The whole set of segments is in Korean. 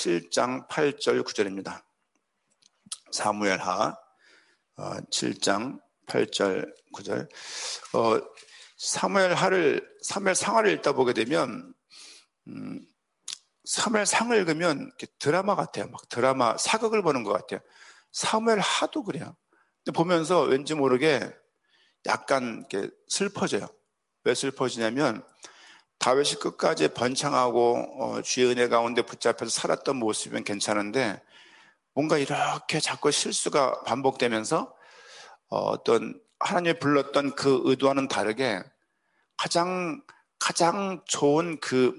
7장 8절 9절입니다. 사무엘하 7장 8절 9절. 사무엘상하를 읽다 보게 되면 사무엘상을 읽으면 이렇게 드라마 같아요. 막 드라마 사극을 보는 것 같아요. 사무엘하도 그래요. 근데 보면서 왠지 모르게 약간 이렇게 슬퍼져요. 왜 슬퍼지냐면 다윗이 끝까지 번창하고 주의 은혜 가운데 붙잡혀서 살았던 모습이면 괜찮은데 뭔가 이렇게 자꾸 실수가 반복되면서 어떤 하나님이 불렀던 그 의도와는 다르게 가장 좋은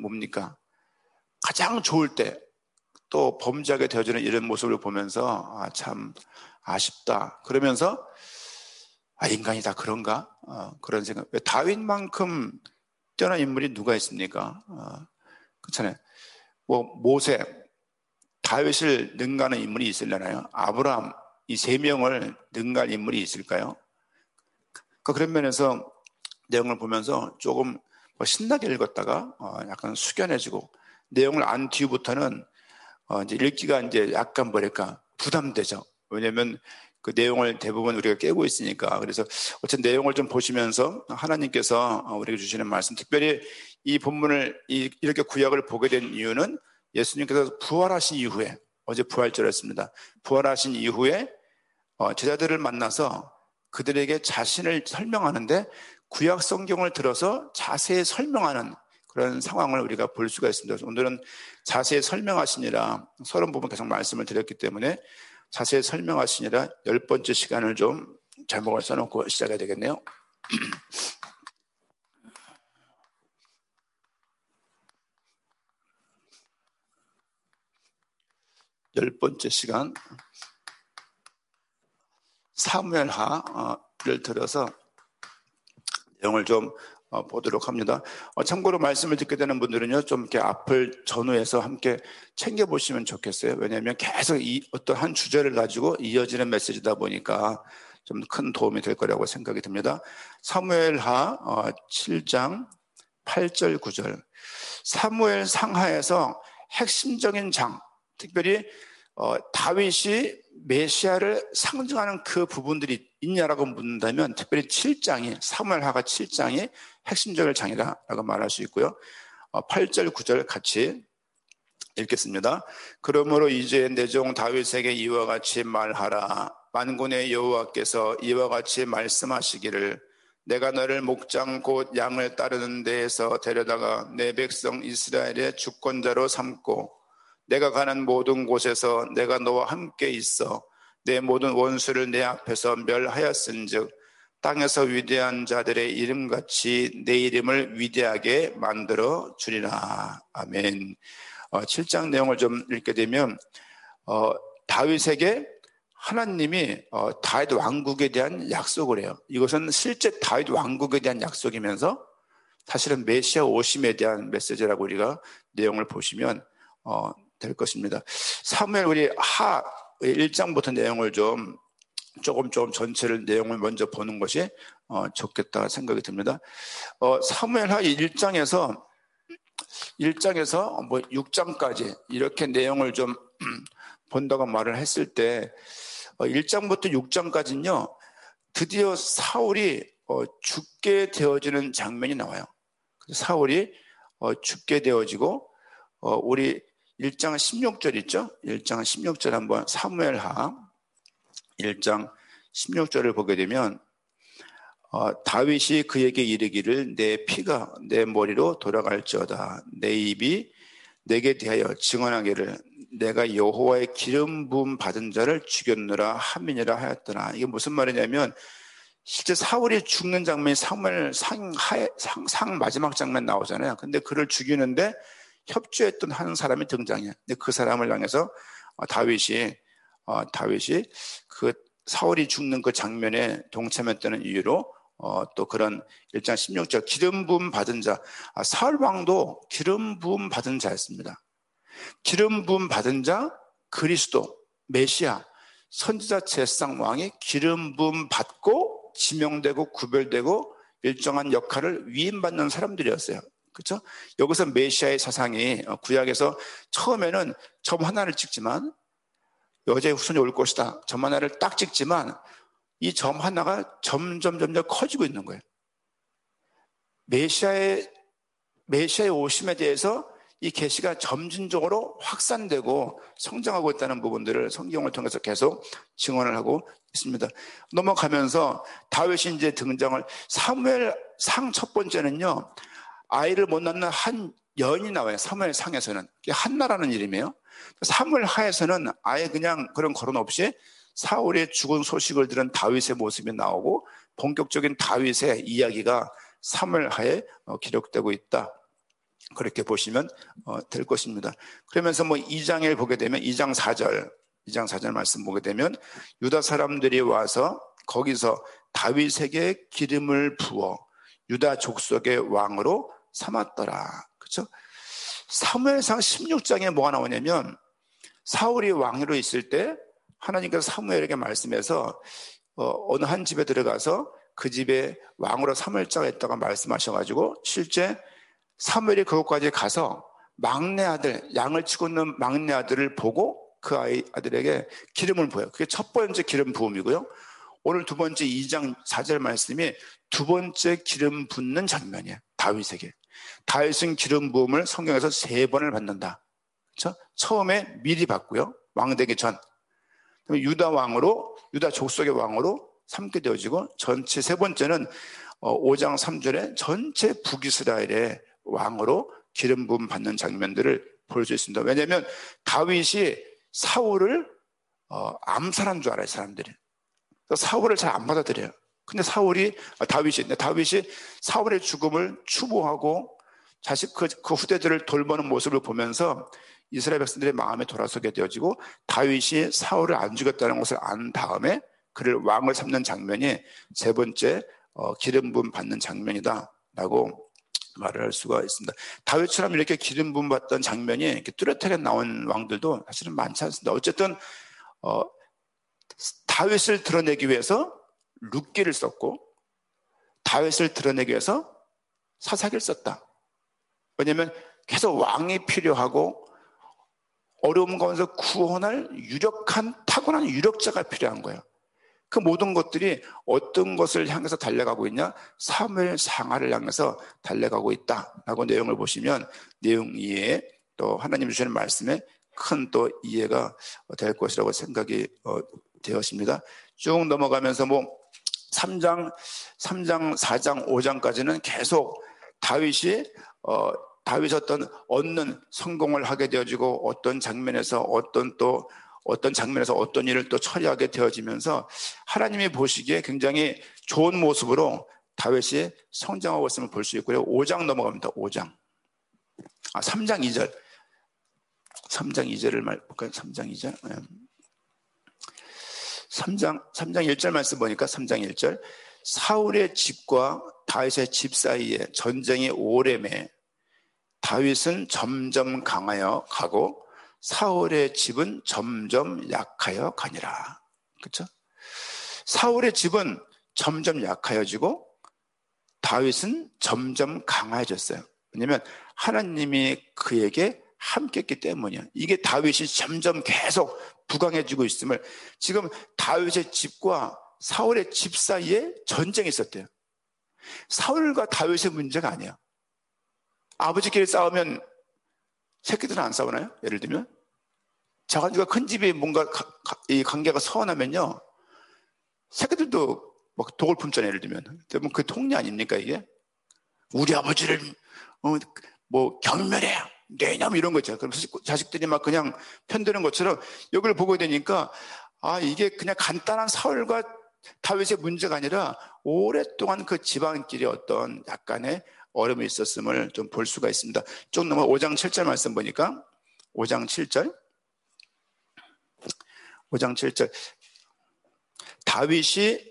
가장 좋을 때 또 범죄하게 되어지는 이런 모습을 보면서 참 아쉽다. 그러면서 인간이 다 그런가? 그런 생각. 왜 다윗만큼 뛰어난 인물이 누가 있습니까? 그렇잖아요. 모세, 다윗을 능가하는 인물이 있으려나요? 아브라함, 이 세 명을 능가할 인물이 있을까요? 그런 면에서 내용을 보면서 조금 신나게 읽었다가 약간 숙연해지고 내용을 안 뒤부터는 이제 읽기가 이제 약간 부담되죠. 왜냐하면 그 내용을 대부분 우리가 깨고 있으니까. 그래서 어쨌든 내용을 좀 보시면서 하나님께서 우리에게 주시는 말씀, 특별히 이 본문을 이렇게 구약을 보게 된 이유는 예수님께서 부활하신 이후에, 어제 부활절이었습니다. 부활하신 이후에 제자들을 만나서 그들에게 자신을 설명하는데 구약 성경을 들어서 자세히 설명하는 그런 상황을 우리가 볼 수가 있습니다. 오늘은 자세히 설명하시니라, 서론 부분 계속 말씀을 드렸기 때문에 자세히 설명하시니라 10번째 시간을 좀 제목을 써놓고 시작해야 되겠네요. 10번째 시간, 사무엘하를 들어서 내용을 좀 보도록 합니다. 참고로 말씀을 듣게 되는 분들은요, 좀 이렇게 앞을 전후해서 함께 챙겨보시면 좋겠어요. 왜냐하면 계속 어떤 한 주제를 가지고 이어지는 메시지다 보니까 좀 큰 도움이 될 거라고 생각이 듭니다. 사무엘하 7장 8절 9절. 사무엘 상하에서 핵심적인 장, 특별히 다윗이 메시아를 상징하는 그 부분들이 있냐라고 묻는다면 특별히 7장이, 사무엘하가 7장이 핵심적인 장이라고 말할 수 있고요. 8절 9절 같이 읽겠습니다. 그러므로 이제 내 종 다윗에게 이와 같이 말하라. 만군의 여호와께서 이와 같이 말씀하시기를, 내가 너를 목장 곧 양을 따르는 데에서 데려다가 내 백성 이스라엘의 주권자로 삼고 내가 가는 모든 곳에서 내가 너와 함께 있어 내 모든 원수를 내 앞에서 멸하였은즉 땅에서 위대한 자들의 이름같이 내 이름을 위대하게 만들어 주리라. 아멘. 7장 내용을 좀 읽게 되면 다윗에게 하나님이 다윗 왕국에 대한 약속을 해요. 이것은 실제 다윗 왕국에 대한 약속이면서 사실은 메시아 오심에 대한 메시지라고 우리가 내용을 보시면 될 것입니다. 사무엘 우리 1장부터 내용을 조금 전체를 내용을 먼저 보는 것이 좋겠다 생각이 듭니다. 사무엘하 1장에서 6장까지 이렇게 내용을 좀 본다고 말을 했을 때 1장부터 6장까지는요 드디어 사울이 죽게 되어지는 장면이 나와요. 사울이 죽게 되어지고 우리 1장 16절 있죠? 1장 16절 한번 사무엘하 1장 16절을 보게 되면 다윗이 그에게 이르기를 내 피가 내 머리로 돌아갈지어다. 내 입이 내게 대하여 증언하기를 내가 여호와의 기름 부음 받은 자를 죽였느라 함이니라 하였더라. 이게 무슨 말이냐면 실제 사울이 죽는 장면이 사무엘 상 마지막 장면 나오잖아요. 근데 그를 죽이는데 협조했던 한 사람이 등장해요. 근데 그 사람을 향해서 다윗이 그 사울이 죽는 그 장면에 동참했다는 이유로 또 그런 1장 16절 기름 부음 받은 자, 사울 왕도 기름 부음 받은 자였습니다. 기름 부음 받은 자, 그리스도, 메시아, 선지자 제사장 왕이 기름 부음 받고 지명되고 구별되고 일정한 역할을 위임받는 사람들이었어요. 그렇죠? 여기서 메시아의 사상이 구약에서 처음에는 점 하나를 찍지만 여자의 후손이 올 것이다. 점 하나를 딱 찍지만 이 점 하나가 점점 커지고 있는 거예요. 메시아의 오심에 대해서 이 계시가 점진적으로 확산되고 성장하고 있다는 부분들을 성경을 통해서 계속 증언을 하고 있습니다. 넘어가면서 다윗이 이제 등장을, 사무엘상 첫 번째는요, 아이를 못 낳는 한 여인이 나와요. 사무엘상에서는 한나라는 이름이에요. 사무엘하에서는 아예 그냥 그런 거론 없이 사울의 죽은 소식을 들은 다윗의 모습이 나오고 본격적인 다윗의 이야기가 사무엘하에 기록되고 있다. 그렇게 보시면 될 것입니다. 그러면서 2장을 보게 되면 2장 4절 말씀 보게 되면 유다 사람들이 와서 거기서 다윗에게 기름을 부어 유다 족속의 왕으로 삼았더라. 그렇죠? 사무엘상 16장에 뭐가 나오냐면 사울이 왕으로 있을 때 하나님께서 사무엘에게 말씀해서 어느 한 집에 들어가서 그 집에 왕으로 삼을 자가 있다가 말씀하셔가지고 실제 사무엘이 그곳까지 가서 막내 아들, 양을 치고 있는 막내 아들을 보고 그 아들에게 기름을 부어요. 그게 첫 번째 기름 부음이고요. 오늘 두 번째 2장 4절 말씀이 두 번째 기름 붓는 장면이에요. 다윗에게. 다윗은 기름 부음을 성경에서 3번을 받는다. 그렇죠? 처음에 미리 받고요. 왕 되기 전. 유다 왕으로, 유다 족속의 왕으로 삼게 되어지고 전체 세 번째는 5장 3절에 전체 북이스라엘의 왕으로 기름 부음 받는 장면들을 볼 수 있습니다. 왜냐하면 다윗이 사울을 암살한 줄 알아요, 사람들이. 사울을 잘 안 받아들여요. 근데 다윗이 사울의 죽음을 추모하고 그 후대들을 돌보는 모습을 보면서 이스라엘 백성들의 마음에 돌아서게 되어지고 다윗이 사울을 안 죽였다는 것을 안 다음에 그를 왕을 삼는 장면이 세 번째 기름 부음 받는 장면이다라고 말을 할 수가 있습니다. 다윗처럼 이렇게 기름 부음 받던 장면이 이렇게 뚜렷하게 나온 왕들도 사실은 많지 않습니다. 어쨌든 다윗을 드러내기 위해서 룻기를 썼고 다윗을 드러내기 위해서 사사기를 썼다. 왜냐하면 계속 왕이 필요하고 어려움 가운데서 구원할 유력한 타고난 유력자가 필요한 거예요. 그 모든 것들이 어떤 것을 향해서 달려가고 있냐? 사무엘 상하를 향해서 달려가고 있다라고 내용을 보시면 내용 이해에 또 하나님 주시는 말씀에 큰 또 이해가 될 것이라고 생각이 되었습니다. 쭉 넘어가면서 3장, 4장, 5장까지는 계속 다윗이 얻는 성공을 하게 되어지고 어떤 장면에서 어떤 일을 또 처리하게 되어지면서 하나님이 보시기에 굉장히 좋은 모습으로 다윗이 성장하고 있음을 볼 수 있고요. 5장 넘어갑니다. 3장 2절. 3장 2절을 볼까요? 3장 2절. 3장 1절 말씀 보니까 3장 1절. 사울의 집과 다윗의 집 사이에 전쟁이 오래매 다윗은 점점 강하여 가고 사울의 집은 점점 약하여 가니라. 그렇죠? 사울의 집은 점점 약하여지고 다윗은 점점 강해졌어요. 왜냐하면 하나님이 그에게 함께했기 때문이야. 이게 다윗이 점점 계속 부강해지고 있음을 지금 다윗의 집과 사울의 집 사이에 전쟁이 있었대요. 사울과 다윗의 문제가 아니야. 아버지끼리 싸우면 새끼들은 안 싸우나요? 예를 들면 자간주가 큰 집이 뭔가 이 관계가 서운하면요 새끼들도 막 독을 품잖아요. 예를 들면 그 통리 아닙니까 이게? 우리 아버지를 경멸해 내냐 이런 거죠. 그럼 자식들이 막 그냥 편드는 것처럼 여기를 보게 되니까 이게 그냥 간단한 사울과 다윗의 문제가 아니라 오랫동안 그 집안끼리 어떤 약간의 어려움이 있었음을 좀 볼 수가 있습니다. 쭉 넘어 5장 7절 말씀 보니까 5장 7절 다윗이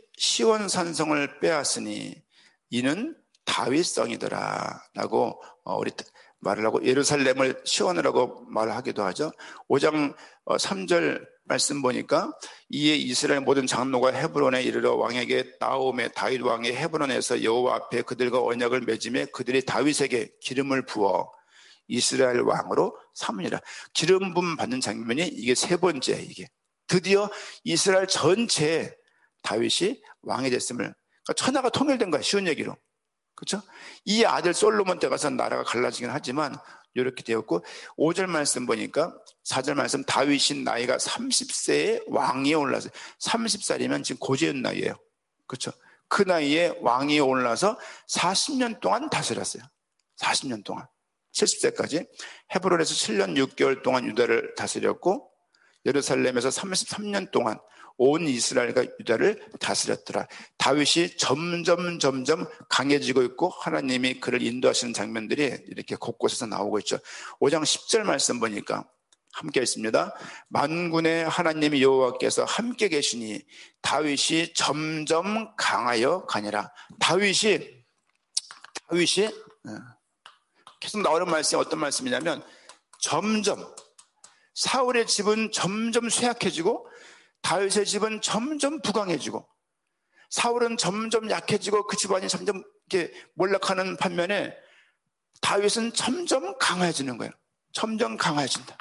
시온산성을 빼앗으니 이는 다윗성이더라 라고 우리 말을 하고 예루살렘을 시온이라고 말하기도 하죠. 5장 3절 말씀 보니까 이에 이스라엘 모든 장로가 헤브론에 이르러 왕에게 나오매 다윗 왕이 헤브론에서 여호와 앞에 그들과 언약을 맺음에 그들이 다윗에게 기름을 부어 이스라엘 왕으로 삼으니라. 기름 부음 받는 장면이 이게 세 번째. 이게 드디어 이스라엘 전체에 다윗이 왕이 됐음을, 그러니까 천하가 통일된 거야. 쉬운 얘기로. 그렇죠? 이 아들 솔로몬 때 가서 나라가 갈라지긴 하지만 이렇게 되었고, 5절 말씀 보니까 4절 말씀 다윗이 나이가 30세에 왕위에 올라서 30살이면 지금 고재현 나이예요. 그렇죠? 그 나이에 왕위에 올라서 40년 동안 다스렸어요. 40년 동안 70세까지 헤브론에서 7년 6개월 동안 유다를 다스렸고 예루살렘에서 33년 동안 온 이스라엘과 유다를 다스렸더라. 다윗이 점점 강해지고 있고 하나님이 그를 인도하시는 장면들이 이렇게 곳곳에서 나오고 있죠. 5장 10절 말씀 보니까 함께 있습니다. 만군의 하나님 여호와께서 함께 계시니 다윗이 점점 강하여 가니라. 다윗이 계속 나오는 말씀이 어떤 말씀이냐면 점점 사울의 집은 점점 쇠약해지고 다윗의 집은 점점 부강해지고 사울은 점점 약해지고 그 집안이 점점 이렇게 몰락하는 반면에 다윗은 점점 강해지는 거예요. 점점 강해진다.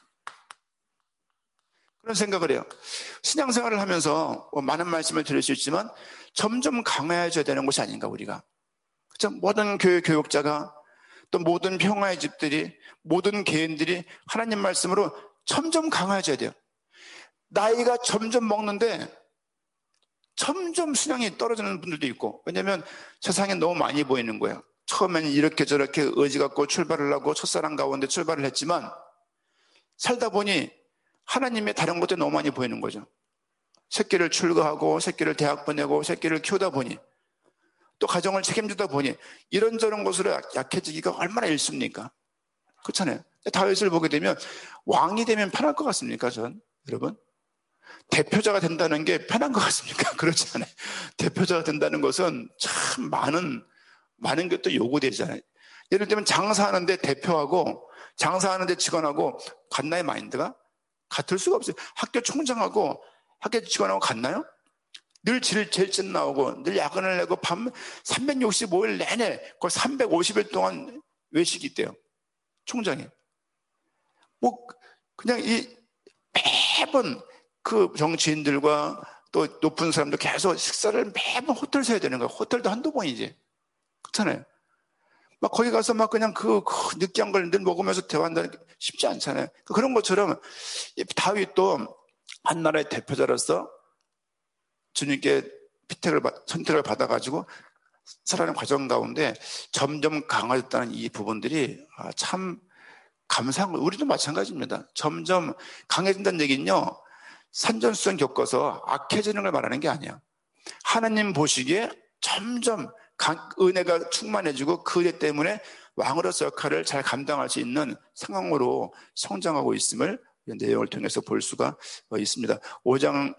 그런 생각을 해요. 신앙생활을 하면서 많은 말씀을 드릴 수 있지만 점점 강해져야 되는 것이 아닌가 우리가. 그렇죠? 모든 교회 교육자가 또 모든 평화의 집들이 모든 개인들이 하나님 말씀으로 점점 강해져야 돼요. 나이가 점점 먹는데 점점 신앙이 떨어지는 분들도 있고, 왜냐하면 세상에 너무 많이 보이는 거예요. 처음에는 이렇게 저렇게 의지 갖고 출발을 하고 첫사랑 가운데 출발을 했지만 살다 보니 하나님의 다른 것들이 너무 많이 보이는 거죠. 새끼를 출가하고 새끼를 대학 보내고 새끼를 키우다 보니 또 가정을 책임지다 보니 이런저런 것으로 약해지기가 얼마나 일쑤입니까? 그렇잖아요. 다윗을 보게 되면 왕이 되면 편할 것 같습니까? 전 여러분 대표자가 된다는 게 편한 것 같습니까? 그렇지 않아요. 대표자가 된다는 것은 참 많은 것도 요구되잖아요. 예를 들면 장사하는데 대표하고 장사하는데 직원하고 같나요? 마인드가? 같을 수가 없어요. 학교 총장하고 학교 직원하고 같나요? 늘 제일 찐 나오고 늘 야근을 내고 밤 365일 내내 거의 350일 동안 외식이 있대요. 총장이. 뭐 그냥 매번 그 정치인들과 또 높은 사람들 계속 식사를 매번 호텔 사야 되는 거야. 호텔도 한두 번이지. 그렇잖아요. 막 거기 가서 막 그냥 그 느끼한 걸 늘 먹으면서 대화한다는 게 쉽지 않잖아요. 그런 것처럼 다윗도 한 나라의 대표자로서 주님께 선택을 받아가지고 살아가는 과정 가운데 점점 강화됐다는 이 부분들이 참 감사한 거예요. 우리도 마찬가지입니다. 점점 강해진다는 얘기는요, 산전수전 겪어서 악해지는 걸 말하는 게 아니야. 하나님 보시기에 점점 은혜가 충만해지고 그 은혜 때문에 왕으로서 역할을 잘 감당할 수 있는 상황으로 성장하고 있음을 내용을 통해서 볼 수가 있습니다. 5장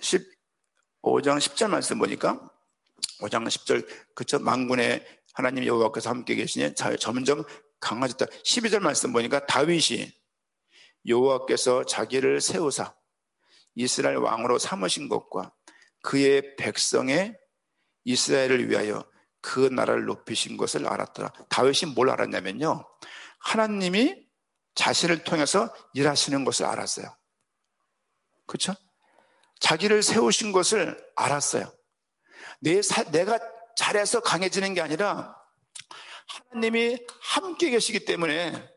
10절 말씀 보니까 5장 10절 그쵸? 만군의 하나님 여호와께서 함께 계시니 점점 강해졌다. 12절 말씀 보니까 다윗이 여호와께서 자기를 세우사 이스라엘 왕으로 삼으신 것과 그의 백성의 이스라엘을 위하여 그 나라를 높이신 것을 알았더라. 다윗이 뭘 알았냐면요, 하나님이 자신을 통해서 일하시는 것을 알았어요. 그렇죠? 자기를 세우신 것을 알았어요. 내가 잘해서 강해지는 게 아니라 하나님이 함께 계시기 때문에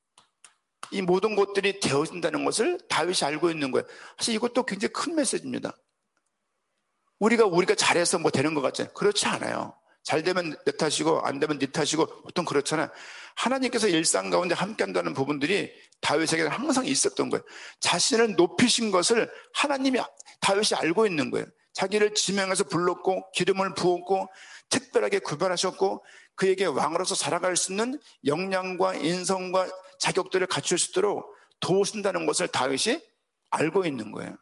이 모든 것들이 되어진다는 것을 다윗이 알고 있는 거예요. 사실 이것도 굉장히 큰 메시지입니다. 우리가 잘해서 뭐 되는 것 같잖아요. 그렇지 않아요. 잘 되면 내 탓이고 안 되면 네 탓이고 보통 그렇잖아요. 하나님께서 일상 가운데 함께 한다는 부분들이 다윗에게는 항상 있었던 거예요. 자신을 높이신 것을 하나님이 다윗이 알고 있는 거예요. 자기를 지명해서 불렀고 기름을 부었고 특별하게 구별하셨고 그에게 왕으로서 살아갈 수 있는 역량과 인성과 자격들을 갖출 수 있도록 도우신다는 것을 다윗이 알고 있는 거예요.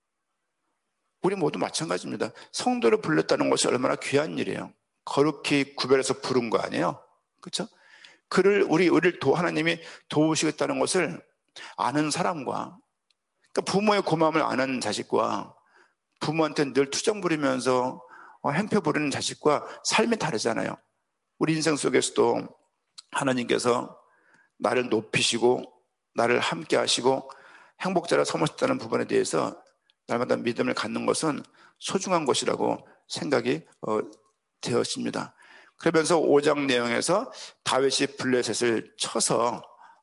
우리 모두 마찬가지입니다. 성도를 불렀다는 것이 얼마나 귀한 일이에요. 거룩히 구별해서 부른 거 아니에요? 그렇죠? 우리를 하나님이 도우시겠다는 것을 아는 사람과, 그러니까 부모의 고마움을 아는 자식과 부모한테 늘 투정 부리면서 행패 부리는 자식과 삶이 다르잖아요. 우리 인생 속에서도 하나님께서 나를 높이시고 나를 함께 하시고 행복자라 삼으셨다는 부분에 대해서 날마다 믿음을 갖는 것은 소중한 것이라고 생각이 되었습니다. 그러면서 5장 내용에서 다윗이 블레셋을 쳐서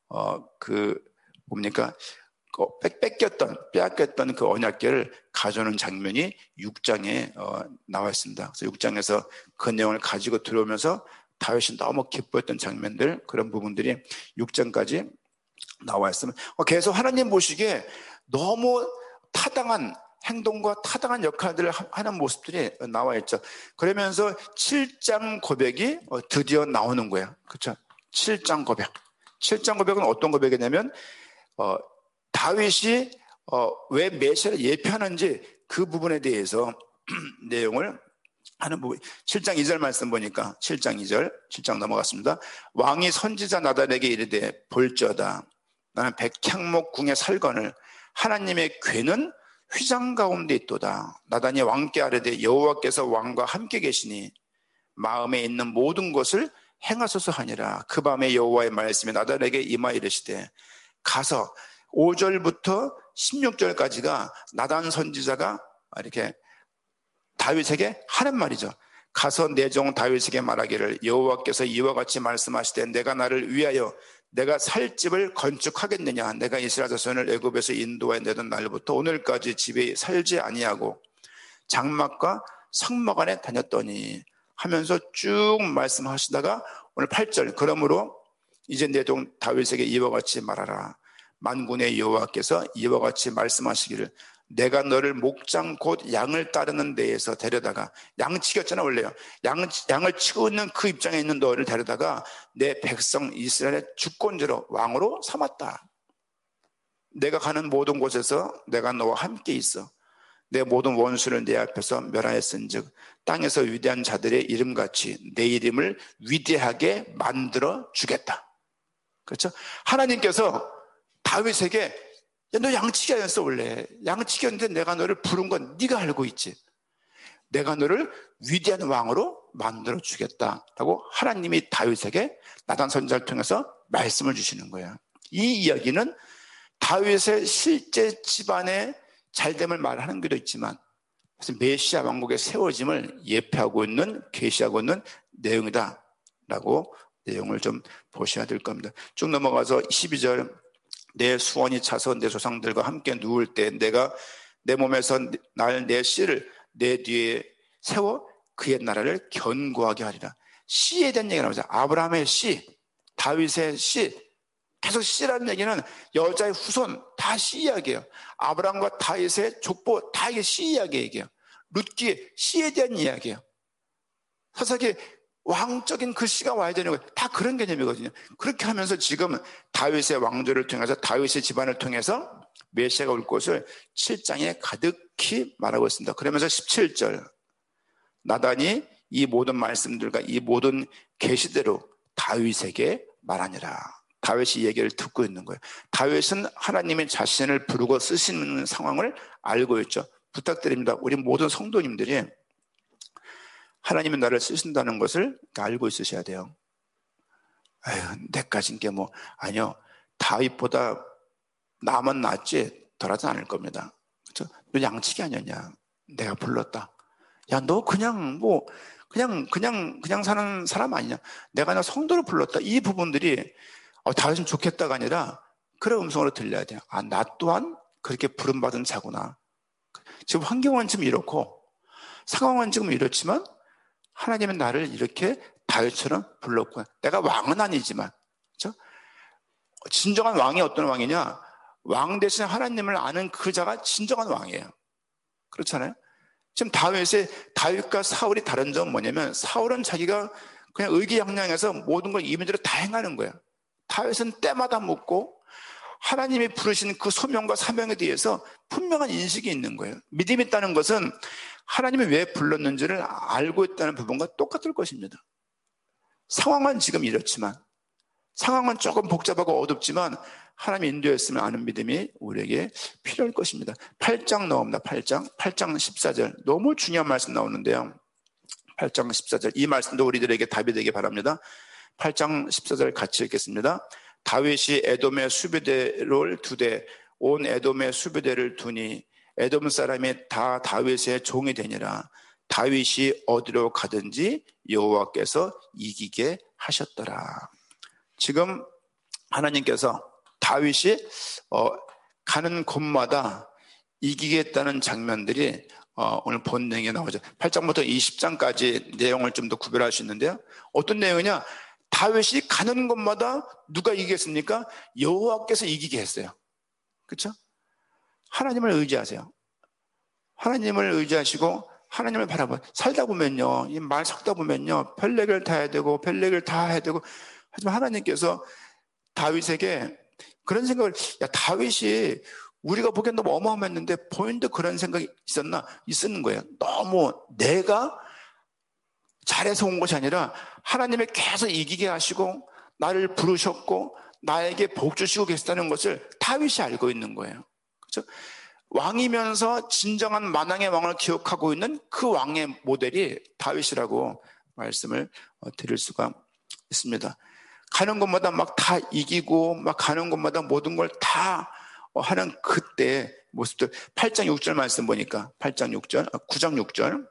빼앗겼던 그 언약궤를 가져오는 장면이 6장에 나와 있습니다. 그래서 6장에서 그 내용을 가지고 들어오면서 다윗이 너무 기뻐했던 장면들, 그런 부분들이 6장까지 나와 있습니다. 계속 하나님 보시기에 너무 타당한 행동과 타당한 역할들을 하는 모습들이 나와 있죠. 그러면서 7장 고백이 드디어 나오는 거예요. 그렇죠? 7장 고백. 7장 고백은 어떤 고백이냐면 다윗이 왜 메시아를 예표하는지 그 부분에 대해서 내용을 하는 부분. 7장 2절 말씀 보니까 7장 2절, 7장 넘어갔습니다. 왕이 선지자 나단에게 이르되 볼지어다 나는 백향목 궁에 살거늘 하나님의 궤는 휘장 가운데 있도다. 나단이 왕께 아뢰되 여호와께서 왕과 함께 계시니 마음에 있는 모든 것을 행하소서 하니라. 그 밤에 여호와의 말씀이 나단에게 임하 이르시되 가서 5절부터 16절까지가 나단 선지자가 이렇게 다윗에게 하는 말이죠. 가서 내 종 다윗에게 말하기를 여호와께서 이와 같이 말씀하시되 내가 나를 위하여 내가 살 집을 건축하겠느냐. 내가 이스라엘 자손을 애굽에서 인도해 내던 날부터 오늘까지 집에 살지 아니하고 장막과 성막 안에 다녔더니 하면서 쭉 말씀하시다가 오늘 8절 그러므로 이제 내 종 다윗에게 이와 같이 말하라. 만군의 여호와께서 이와 같이 말씀하시기를 내가 너를 목장 곧 양을 따르는 데에서 데려다가 양치기였잖아 원래요. 양을 치고 있는 그 입장에 있는 너를 데려다가 내 백성 이스라엘의 주권자로 왕으로 삼았다. 내가 가는 모든 곳에서 내가 너와 함께 있어 내 모든 원수를 내 앞에서 멸하였은즉 땅에서 위대한 자들의 이름같이 내 이름을 위대하게 만들어 주겠다. 그렇죠? 하나님께서 다윗에게 야, 너 양치기였어 원래. 양치기였는데 내가 너를 부른 건 네가 알고 있지. 내가 너를 위대한 왕으로 만들어 주겠다라고 하나님이 다윗에게 나단 선지자를 통해서 말씀을 주시는 거예요. 이 이야기는 다윗의 실제 집안의 잘됨을 말하는 것도 있지만 메시아 왕국의 세워짐을 예표하고 있는, 계시하고 있는 내용이다라고 내용을 좀 보셔야 될 겁니다. 쭉 넘어가서 12절 내 수원이 차서 내 조상들과 함께 누울 때 내가 내 몸에서 내 씨를 내 뒤에 세워 그의 나라를 견고하게 하리라. 씨에 대한 얘기가 나오죠. 아브라함의 씨, 다윗의 씨. 계속 씨라는 얘기는 여자의 후손 다 씨 이야기예요. 아브라함과 다윗의 족보 다 이게 씨 이야기 얘기예요. 룻기의 씨에 대한 이야기예요. 사사기 왕적인 그 씨가 와야 되는 거예요. 다 그런 개념이거든요. 그렇게 하면서 지금 다윗의 왕조를 통해서 다윗의 집안을 통해서 메시아가 올 것을 7장에 가득히 말하고 있습니다. 그러면서 17절 나단이 이 모든 말씀들과 이 모든 계시대로 다윗에게 말하니라. 다윗이 이 얘기를 듣고 있는 거예요. 다윗은 하나님의 자신을 부르고 쓰시는 상황을 알고 있죠. 부탁드립니다. 우리 모든 성도님들이 하나님은 나를 쓰신다는 것을 알고 있으셔야 돼요. 아유, 내까진 게 뭐, 아니요. 다윗보다 나만 낫지 덜하지 않을 겁니다. 그렇죠? 너 양치기 아니었냐? 내가 불렀다. 야, 너 그냥 사는 사람 아니냐? 내가 너 성도로 불렀다. 이 부분들이 다윗은 좋겠다가 아니라 그런 음성으로 들려야 돼요. 아, 나 또한 그렇게 부름받은 자구나. 지금 환경은 좀 이렇고 상황은 지금 이렇지만 하나님은 나를 이렇게 다윗처럼 불렀구나. 내가 왕은 아니지만, 그렇죠? 진정한 왕이 어떤 왕이냐? 왕 대신 하나님을 아는 그 자가 진정한 왕이에요. 그렇잖아요? 지금 다윗과 사울이 다른 점은 뭐냐면 사울은 자기가 그냥 의기양양해서 모든 걸 이미지로 다 행하는 거예요. 다윗은 때마다 묻고 하나님이 부르신 그 소명과 사명에 대해서 분명한 인식이 있는 거예요. 믿음이 있다는 것은 하나님이 왜 불렀는지를 알고 있다는 부분과 똑같을 것입니다. 상황은 지금 이렇지만 상황은 조금 복잡하고 어둡지만 하나님의 인도였으면 아는 믿음이 우리에게 필요할 것입니다. 8장 나옵니다. 8장 14절 너무 중요한 말씀 나오는데요. 8장 14절 이 말씀도 우리들에게 답이 되기 바랍니다. 8장 14절 같이 읽겠습니다. 다윗이 에돔의 수비대를 두되 온 에돔의 수비대를 두니 에돔 사람이 다 다윗의 종이 되니라. 다윗이 어디로 가든지 여호와께서 이기게 하셨더라. 지금 하나님께서 다윗이 가는 곳마다 이기겠다는 장면들이 오늘 본능에 나오죠. 8장부터 20장까지 내용을 좀 더 구별할 수 있는데요. 어떤 내용이냐? 다윗이 가는 곳마다 누가 이기겠습니까? 여호와께서 이기게 했어요. 그렇죠? 하나님을 의지하세요. 하나님을 의지하시고 하나님을 바라봐. 살다 보면요, 이 말 섞다 보면요, 별얘기를 다 해야 되고 별얘기를 다 해야 되고. 하지만 하나님께서 다윗에게 그런 생각을, 야, 다윗이 우리가 보기엔 너무 어마어마했는데 본인도 그런 생각이 있었는 거예요. 너무 내가 잘해서 온 것이 아니라 하나님이 계속 이기게 하시고 나를 부르셨고 나에게 복 주시고 계시다는 것을 다윗이 알고 있는 거예요. 그렇죠? 왕이면서 진정한 만왕의 왕을 기억하고 있는 그 왕의 모델이 다윗이라고 말씀을 드릴 수가 있습니다. 가는 곳마다 막 다 이기고 막 가는 곳마다 모든 걸 다 하는 그때의 모습들. 8장 6절 말씀 보니까 8장 6절, 9장 6절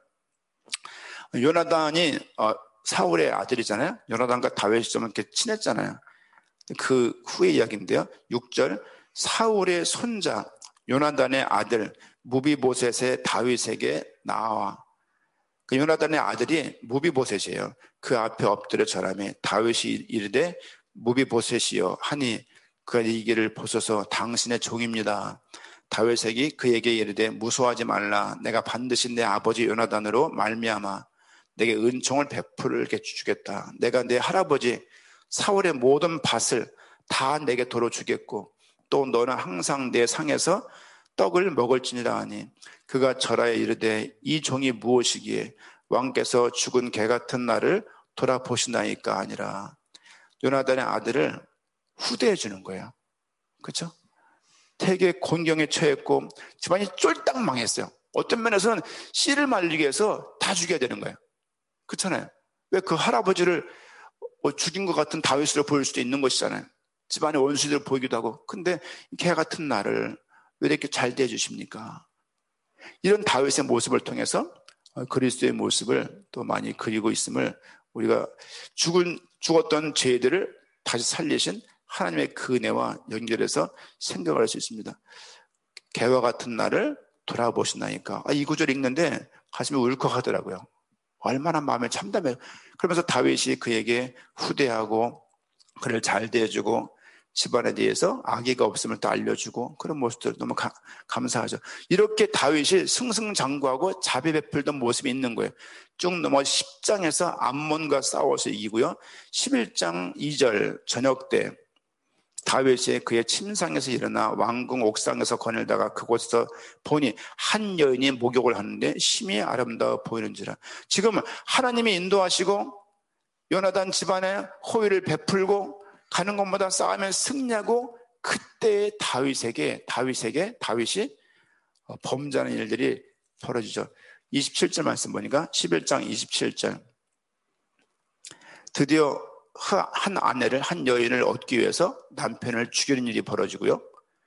요나단이 사울의 아들이잖아요. 요나단과 다윗이 좀 이렇게 친했잖아요. 그 후의 이야기인데요. 6절 사울의 손자 요나단의 아들 무비보셋의 다윗에게 나와. 그 요나단의 아들이 무비보셋이에요. 그 앞에 엎드려 절하며 다윗이 이르되 무비보셋이여 하니 그가 이기를 보소서 당신의 종입니다. 다윗에게 그에게 이르되 무서워하지 말라. 내가 반드시 내 아버지 요나단으로 말미암아 내게 은총을 베풀게 주겠다. 내가 내 할아버지 사울의 모든 밭을 다 내게 도로 주겠고 또 너는 항상 내 상에서 떡을 먹을지니라 하니 그가 절하여 이르되 이 종이 무엇이기에 왕께서 죽은 개 같은 나를 돌아보시나이까 아니라. 요나단의 아들을 후대해 주는 거예요. 그렇죠? 되게 곤경에 처했고 집안이 쫄딱 망했어요. 어떤 면에서는 씨를 말리기 위해서 다 죽여야 되는 거예요. 그렇잖아요. 왜 그 할아버지를 죽인 것 같은 다윗으로 보일 수도 있는 것이잖아요. 집안의 원수들 보이기도 하고. 근데 개 같은 나를 왜 이렇게 잘 대해주십니까? 이런 다윗의 모습을 통해서 그리스도의 모습을 또 많이 그리고 있음을 우리가 죽었던 죄들을 다시 살리신 하나님의 그 은혜와 연결해서 생각을 할 수 있습니다. 개와 같은 나를 돌아보시나이까. 이 구절 읽는데 가슴이 울컥하더라고요. 얼마나 마음에 참담해요. 그러면서 다윗이 그에게 후대하고 그를 잘 대해주고 집안에 대해서 악의가 없음을 또 알려주고 그런 모습들 너무 감사하죠. 이렇게 다윗이 승승장구하고 자비 베풀던 모습이 있는 거예요. 쭉 넘어 10장에서 암몬과 싸워서 이기고요. 11장 2절 저녁 때 다윗이 그의 침상에서 일어나 왕궁 옥상에서 거닐다가 그곳에서 보니 한 여인이 목욕을 하는데 심히 아름다워 보이는지라. 지금 하나님이 인도하시고 요나단 집안에 호의를 베풀고 가는 곳마다 싸우면 승리하고 그때 다윗이 범죄하는 일들이 벌어지죠. 27절 말씀 보니까 11장 27절 드디어 한 아내를 한 여인을 얻기 위해서 남편을 죽이는 일이 벌어지고요.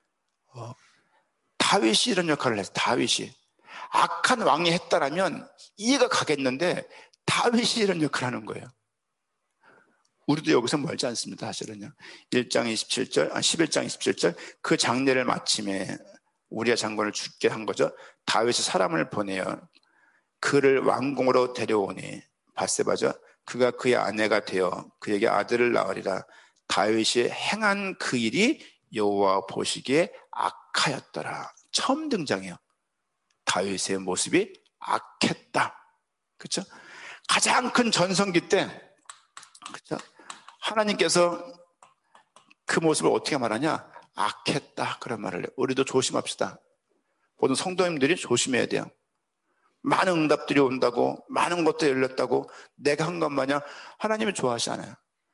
다윗이 이런 역할을 했어요. 다윗이 악한 왕이 했다라면 이해가 가겠는데 다윗이 이런 역할을 하는 거예요. 우리도 여기서 멀지 않습니다. 사실은요. 11장 27절 그 장례를 마침에 우리아 장군을 죽게 한 거죠. 다윗이 사람을 보내어 그를 왕궁으로 데려오니 밧세바죠. 그가 그의 아내가 되어 그에게 아들을 낳으리라. 다윗이 행한 그 일이 여호와 보시기에 악하였더라. 처음 등장해요. 다윗의 모습이 악했다. 그렇죠? 가장 큰 전성기 때, 그렇죠? 하나님께서 그 모습을 어떻게 말하냐? 악했다. 그런 말을 해요. 우리도 조심합시다. 모든 성도님들이 조심해야 돼요. 많은 응답들이 온다고, 많은 것도 열렸다고, 내가 한 것 마냥 하나님이 좋아하지 않아요.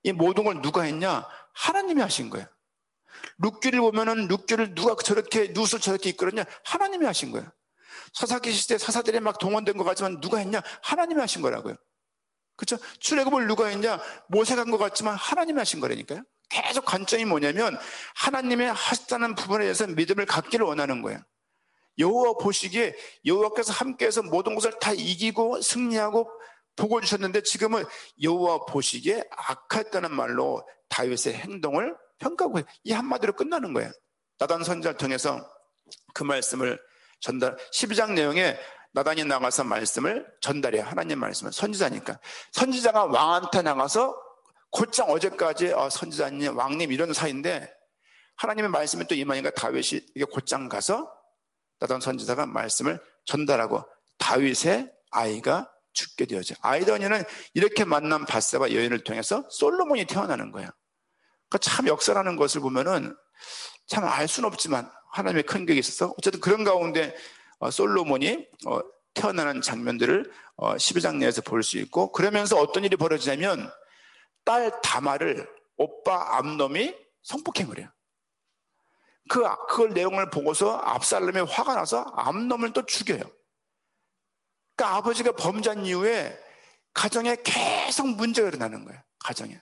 이 모든 걸 누가 했냐? 하나님이 하신 거예요. 룻기를 보면은 룻기를 누가 저렇게 룻을 저렇게 이끌었냐? 하나님이 하신 거예요. 사사기 시대 사사들이 막 동원된 것 같지만 누가 했냐? 하나님이 하신 거라고요. 그렇죠? 출애굽을 누가 했냐? 모세가 한 것 같지만 하나님이 하신 거라니까요. 계속 관점이 뭐냐면 하나님의 하셨다는 부분에 대해서 믿음을 갖기를 원하는 거예요. 여호와 보시기에 여호와께서 함께해서 모든 것을 다 이기고 승리하고 복을 주셨는데 지금은 여호와 보시기에 악했다는 말로 다윗의 행동을 평가하고 이 한마디로 끝나는 거예요. 나단 선지자를 통해서 그 말씀을 전달, 12장 내용에 나단이 나가서 말씀을 전달해요. 하나님 말씀을. 선지자니까. 선지자가 왕한테 나가서 곧장 어제까지 선지자님, 왕님 이런 사이인데 하나님의 말씀이 또 임하니까 다윗이 이게 곧장 가서 나단 선지자가 말씀을 전달하고 다윗의 아이가 죽게 되어져. 아이더니는 이렇게 만난 밧세바 여인을 통해서 솔로몬이 태어나는 거예요. 그러니까 참 역사라는 것을 보면은 참 알 수는 없지만 하나님의 큰 계획이 있어서 어쨌든 그런 가운데 솔로몬이 태어나는 장면들을 12장 내에서 볼 수 있고 그러면서 어떤 일이 벌어지냐면 딸 다말을 오빠 암놈이 성폭행을 해요. 그걸 내용을 보고서 압살롬이 화가 나서 암놈을 또 죽여요. 그러니까 아버지가 범죄한 이후에 가정에 계속 문제가 일어나는 거예요. 가정에.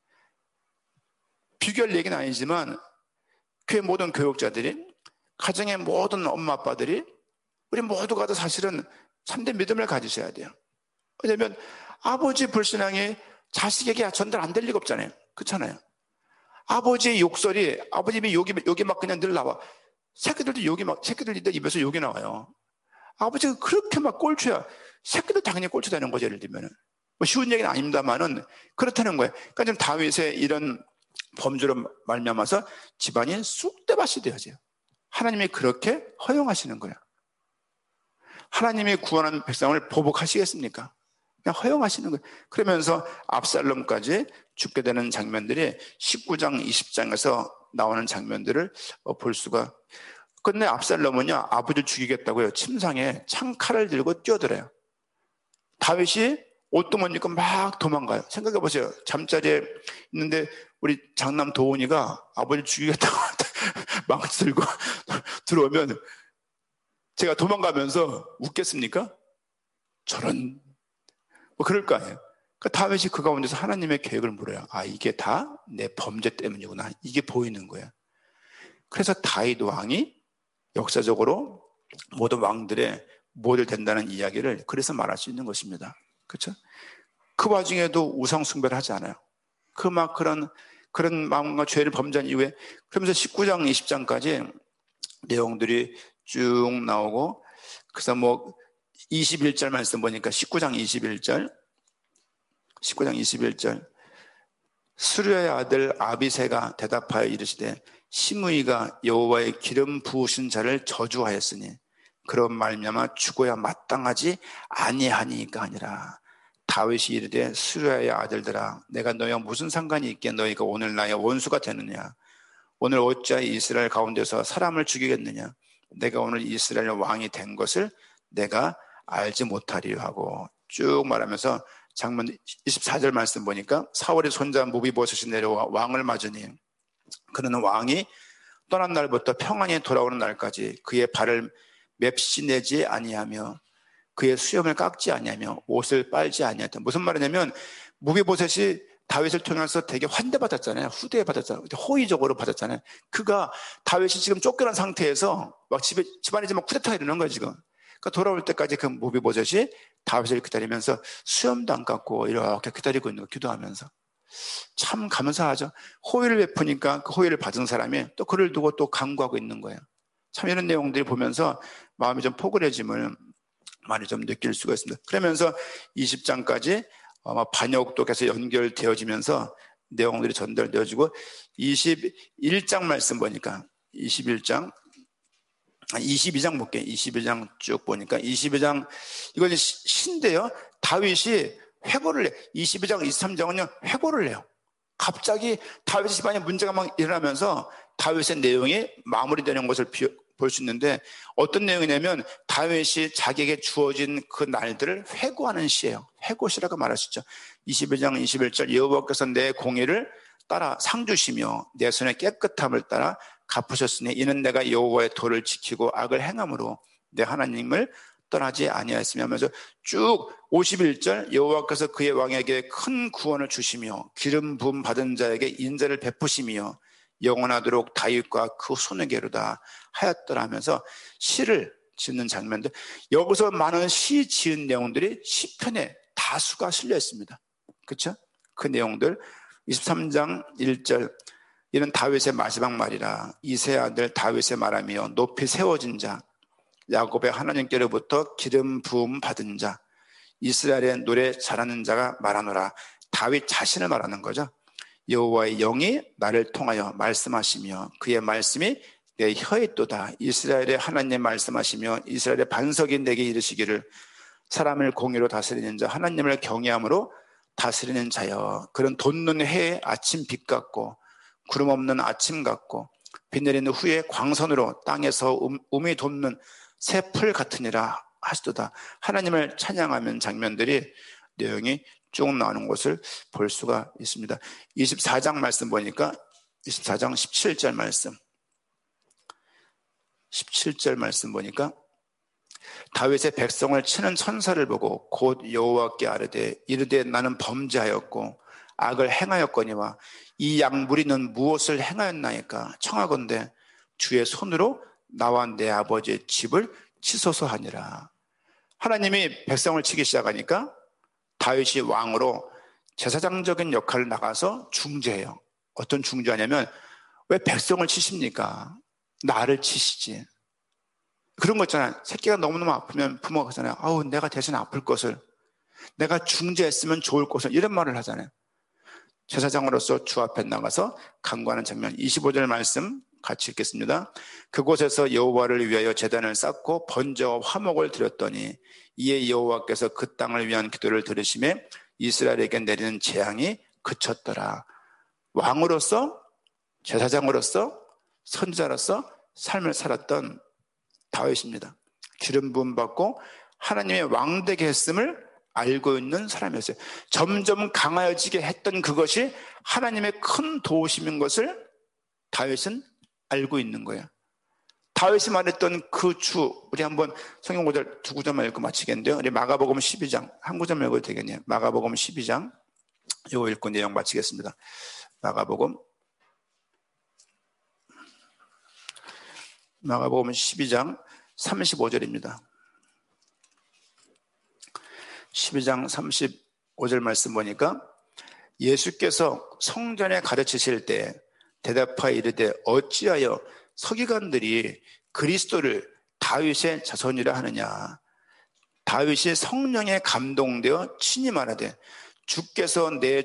비교할 얘기는 아니지만 교회 모든 교육자들이 가정의 모든 엄마 아빠들이 우리 모두가 다 사실은 참된 믿음을 가지셔야 돼요. 왜냐하면 아버지 불신앙이 자식에게 전달 안 될 리가 없잖아요. 그렇잖아요. 아버지의 욕설이 아버님이 욕이 막 그냥 늘 나와. 새끼들도 새끼들 입에서 욕이 나와요. 아버지가 그렇게 막 꼴초야. 새끼들 당연히 꼴초 되는 거죠. 예를 들면은 뭐 쉬운 얘기는 아닙니다만은 그렇다는 거예요. 그러니까 지금 다윗의 이런 범죄로 말미암아서 집안이 쑥대밭이 되어져요. 하나님이 그렇게 허용하시는 거예요. 하나님이 구원한 백성을 보복하시겠습니까? 그냥 허용하시는 거예요. 그러면서 압살롬까지 죽게 되는 장면들이 19장, 20장에서 나오는 장면들을 볼 수가. 근데 압살롬은요, 아버지를 죽이겠다고요. 침상에 창칼을 들고 뛰어들어요. 다윗이 옷도 못 입고 막 도망가요. 생각해 보세요. 잠자리에 있는데 우리 장남 도훈이가 아버지를 죽이겠다고 망치 들고 들어오면 제가 도망가면서 웃겠습니까? 저런 뭐 그럴 거 아니에요. 그러니까 다윗이 그 가운데서 하나님의 계획을 물어요. 아, 이게 다 내 범죄 때문이구나. 이게 보이는 거예요. 그래서 다윗 왕이 역사적으로 모든 왕들의 모델 된다는 이야기를 그래서 말할 수 있는 것입니다. 그렇죠? 그 와중에도 우상 숭배를 하지 않아요. 그런 마음과 죄를 범죄한 이후에 그러면서 19장, 20장까지 내용들이 쭉 나오고 그래서 뭐 21절 말씀 보니까 19장 21절 수르야의 아들 아비새가 대답하여 이르시되 시므이가 여호와의 기름 부으신 자를 저주하였으니 그런 말미암아 죽어야 마땅하지 아니하니까 아니라 다윗이 이르되 수르야의 아들들아 내가 너희와 무슨 상관이 있기에 너희가 오늘 나의 원수가 되느냐 오늘 어찌하여 이스라엘 가운데서 사람을 죽이겠느냐 내가 오늘 이스라엘 왕이 된 것을 내가 알지 못하리요 하고 쭉 말하면서 장면 24절 말씀 보니까 사울의 손자 무비보셋이 내려와 왕을 맞으니 그는 왕이 떠난 날부터 평안히 돌아오는 날까지 그의 발을 맵시내지 아니하며 그의 수염을 깎지 아니하며 옷을 빨지 아니하였다. 무슨 말이냐면 무비보셋이 다윗을 통해서 되게 환대받았잖아요. 후대받았잖아요. 호의적으로 받았잖아요. 그가 다윗이 지금 쫓겨난 상태에서 막 집안에 막 쿠데타가 일어난 거예요 지금. 그러니까 돌아올 때까지 그 무비보셋이 다윗을 기다리면서 수염도 안 깎고 이렇게 기다리고 있는 거 기도하면서 참 감사하죠. 호의를 베푸니까 그 호의를 받은 사람이 또 그를 두고 또 간구하고 있는 거예요. 참 이런 내용들이 보면서 마음이 좀 포근해짐을 많이 좀 느낄 수가 있습니다. 그러면서 20장까지 아마 반역도 계속 연결되어지면서 내용들이 전달되어지고 21장 말씀 보니까 22장 볼게요. 22장 쭉 보니까 22장 이건 신데요. 다윗이 회고를 해. 22장 23장은요 회고를 해요. 갑자기 다윗의 집안에 문제가 막 일어나면서 다윗의 내용이 마무리되는 것을 볼 수 있는데 어떤 내용이냐면 다윗이 자기에게 주어진 그 날들을 회고하는 시예요. 회고시라고 말할 수 있죠. 21장 21절 여호와께서 내 공의를 따라 상 주시며 내 손의 깨끗함을 따라 갚으셨으니 이는 내가 여호와의 도를 지키고 악을 행함으로 내 하나님을 떠나지 아니하였으며 하면서 쭉 51절 여호와께서 그의 왕에게 큰 구원을 주시며 기름 부음 받은 자에게 인자를 베푸시며 영원하도록 다윗과 그 손에게로다 하였더라 하면서 시를 짓는 장면들, 여기서 많은 시 지은 내용들이 시편에 다수가 실려 있습니다. 그렇죠? 그 내용들 23장 1절 이는 다윗의 마지막 말이라 이세 아들 다윗의 말하며 높이 세워진 자 야곱의 하나님께로부터 기름 부음 받은 자 이스라엘의 노래 잘하는 자가 말하노라. 다윗 자신을 말하는 거죠. 여호와의 영이 나를 통하여 말씀하시며 그의 말씀이 내 혀에 있도다. 이스라엘의 하나님 말씀하시며 이스라엘의 반석이 내게 이르시기를 사람을 공의로 다스리는 자 하나님을 경외함으로 다스리는 자여 그런 돋는 해의 아침 빛 같고 구름 없는 아침 같고 비 내리는 후에 광선으로 땅에서 음이 돋는 새 풀 같으니라 하시도다. 하나님을 찬양하는 장면들이 내용이 쭉 나오는 것을 볼 수가 있습니다. 24장 말씀 보니까 24장 17절 말씀 17절 말씀 보니까 다윗의 백성을 치는 천사를 보고 곧 여호와께 이르되 나는 범죄하였고 악을 행하였거니와 이 양무리는 무엇을 행하였나이까 청하건대 주의 손으로 나와 내 아버지의 집을 치소서 하니라. 하나님이 백성을 치기 시작하니까 다윗이 왕으로 제사장적인 역할을 나가서 중재해요. 어떤 중재하냐면 왜 백성을 치십니까? 나를 치시지. 그런 거 있잖아요. 새끼가 너무너무 아프면 부모가 하잖아요. 아우 내가 대신 아플 것을 내가 중재했으면 좋을 것을 이런 말을 하잖아요. 제사장으로서 주 앞에 나가서 간구하는 장면 25절 말씀 같이 읽겠습니다. 그곳에서 여호와를 위하여 제단을 쌓고 번제와 화목을 드렸더니 이에 여호와께서 그 땅을 위한 기도를 들으시매 이스라엘에게 내리는 재앙이 그쳤더라. 왕으로서 제사장으로서 선지자로서 삶을 살았던 다윗입니다. 기름 부음 받고 하나님의 왕되게 했음을 알고 있는 사람이었어요. 점점 강하여지게 했던 그것이 하나님의 큰 도우심인 것을 다윗은 알고 있는 거예요. 다윗이 말했던 그 주, 우리 한번 성경 구절 두 구절만 읽고 마치겠는데요. 우리 마가복음 12장 한 구절만 읽어도 되겠네요. 마가복음 12장 이거 읽고 내용 마치겠습니다. 마가복음 12장 35절입니다. 12장 35절 말씀 보니까 예수께서 성전에 가르치실 때 대답하여 이르되 어찌하여 서기관들이 그리스도를 다윗의 자손이라 하느냐. 다윗이 성령에 감동되어 친히 말하되 주께서 내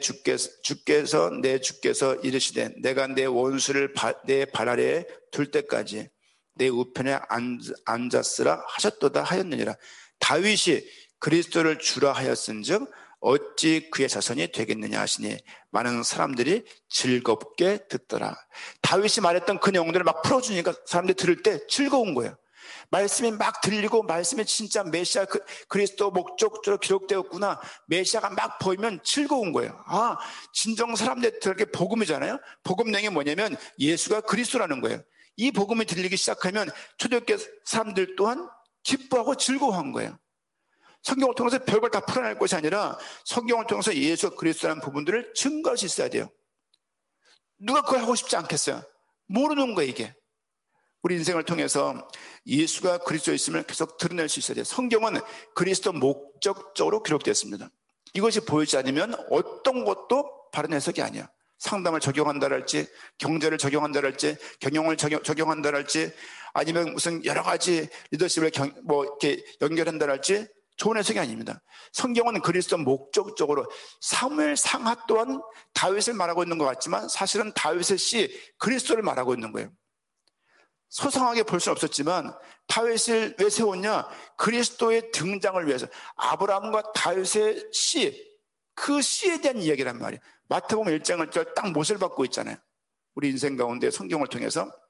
주께서 이르시되 내가 내 원수를 내 발 아래에 둘 때까지 내 우편에 앉았으라 하셨도다 하였느니라. 다윗이 그리스도를 주라 하였은즉 어찌 그의 자손이 되겠느냐 하시니 많은 사람들이 즐겁게 듣더라. 다윗이 말했던 그 내용들을 막 풀어주니까 사람들이 들을 때 즐거운 거예요. 말씀이 막 들리고 말씀이 진짜 메시아 그리스도 목적으로 기록되었구나. 메시아가 막 보이면 즐거운 거예요. 아, 진정 사람들에게 복음이잖아요. 복음 내용이 뭐냐면 예수가 그리스도라는 거예요. 이 복음이 들리기 시작하면 초대교회 사람들 또한 기뻐하고 즐거워한 거예요. 성경을 통해서 별걸 다 풀어낼 것이 아니라 성경을 통해서 예수가 그리스도라는 부분들을 증거할 수 있어야 돼요. 누가 그걸 하고 싶지 않겠어요? 모르는 거예요, 이게. 우리 인생을 통해서 예수가 그리스도에 있음을 계속 드러낼 수 있어야 돼요. 성경은 그리스도 목적적으로 기록되었습니다. 이것이 보이지 않으면 어떤 것도 바른 해석이 아니야. 상담을 적용한다랄지, 경제를 적용한다랄지, 경영을 적용한다랄지, 아니면 무슨 여러 가지 리더십을 이렇게 연결한다랄지, 좋은 해석이 아닙니다. 성경은 그리스도 목적적으로 사무엘상하 또한 다윗을 말하고 있는 것 같지만 사실은 다윗의 시 그리스도를 말하고 있는 거예요. 소상하게 볼 수는 없었지만 다윗을 왜 세웠냐? 그리스도의 등장을 위해서. 아브라함과 다윗의 시, 그 시에 대한 이야기란 말이에요. 마태복음 1장을 딱 못을 받고 있잖아요. 우리 인생 가운데 성경을 통해서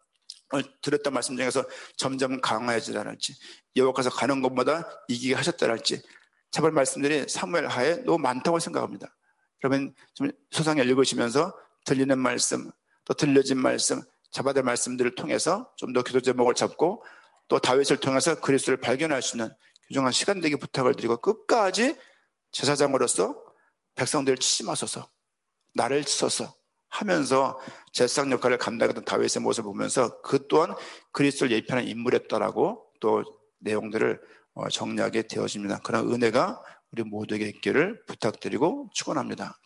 오늘 들었던 말씀 중에서 점점 강화해지다랄지 여호와께서 가는 것보다 이기게 하셨다랄지 잡을 말씀들이 사무엘 하에 너무 많다고 생각합니다. 그러면 좀 소상히 읽으시면서 들리는 말씀, 또 들려진 말씀, 잡아야 될 말씀들을 통해서 좀 더 기도 제목을 잡고 또 다윗을 통해서 그리스도를 발견할 수 있는 귀중한 시간 되기 부탁을 드리고 끝까지 제사장으로서 백성들을 치지 마소서, 나를 치소서 하면서 제사장 역할을 감당했던 다윗의 모습을 보면서 그 또한 그리스도를 예표하는 인물이었다라고 또 내용들을 정리하게 되어집니다. 그런 은혜가 우리 모두에게 있기를 부탁드리고 축원합니다.